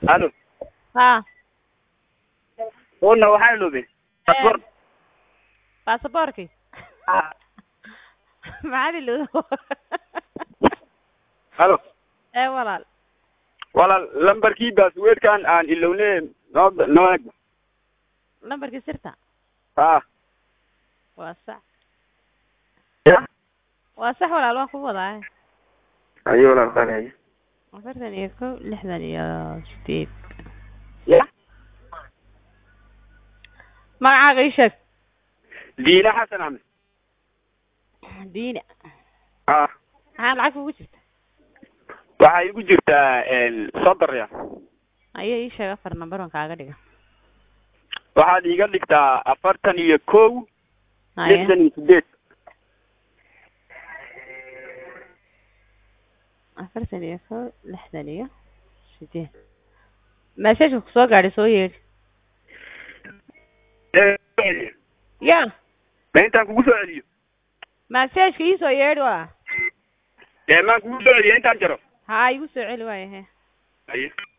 الو ها قلنا waxaa loobe passport baasaboorkii maxaa loo الو walaal walaal lambarkii passwordkan aan ilowne noo lambarkii sirta waa sax waa sax walaal waan ku wadaa ayo walaal qanay 41 ya magacaaga ii sheeg diina xasan axmed diina maxaa lacag ugu jirta waxay igu jirtaa soddon ayaa ii sheeg 4 number on kaaga dhiga waxaad iga dhigtaa 41 68 41 68 message ku soo gaadhay soo yeedhi ya ma intaan kugu soo celiyo message ii soo yeedhi waa maan kugu soo celiyo intaan jaro haa igu soo celi waayahe aye